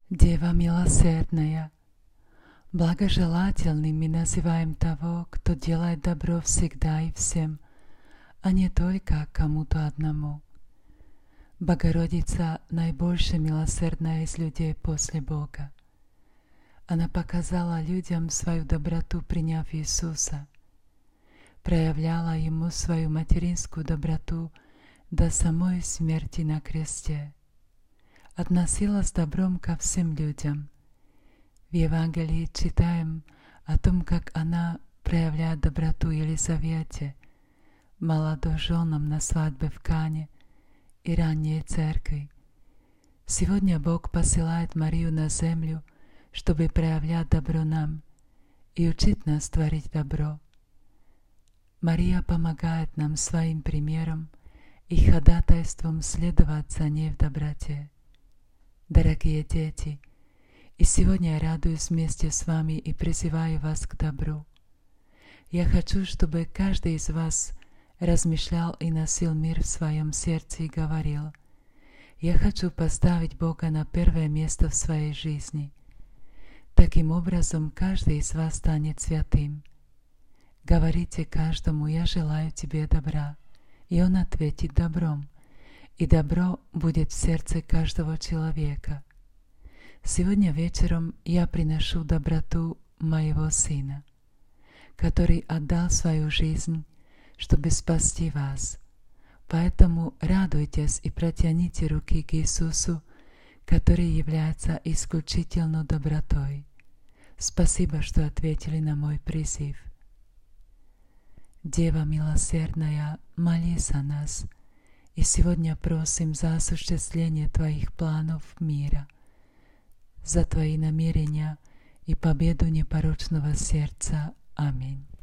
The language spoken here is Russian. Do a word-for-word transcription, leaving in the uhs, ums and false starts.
Дева милосердная, благожелательным мы называем того, кто делает добро всегда и всем, а не только кому-то одному. Богородица наибольше милосердная из людей после Бога. Она показала людям свою доброту, приняв Иисуса, проявляла Ему свою материнскую доброту до самой смерти на кресте, относилась добром ко всем людям. В Евангелии читаем о том, как она проявляет доброту Елизавете, молодоженам на свадьбе в Кане и ранней церкви. Сегодня Бог посылает Марию на землю, чтобы проявлять добро нам и учить нас творить добро. Мария помогает нам своим примером и ходатайством следовать за ней в доброте. Дорогие дети, и сегодня я радуюсь вместе с вами и призываю вас к добру. Я хочу, чтобы каждый из вас размышлял и носил мир в своем сердце и говорил: «Я хочу поставить Бога на первое место в своей жизни». Таким образом, каждый из вас станет святым. Говорите каждому: «Я желаю тебе добра», и он ответит добром, и добро будет в сердце каждого человека. Сегодня вечером я приношу доброту моего сына, который отдал свою жизнь, чтобы спасти вас. Поэтому радуйтесь и протяните руки к Иисусу, который является исключительно добротой. Спасибо, что ответили на мой призыв. Дева милосердная, молись за нас, и сегодня просим за осуществление Твоих планов мира, за Твои намерения и победу непорочного сердца. Аминь.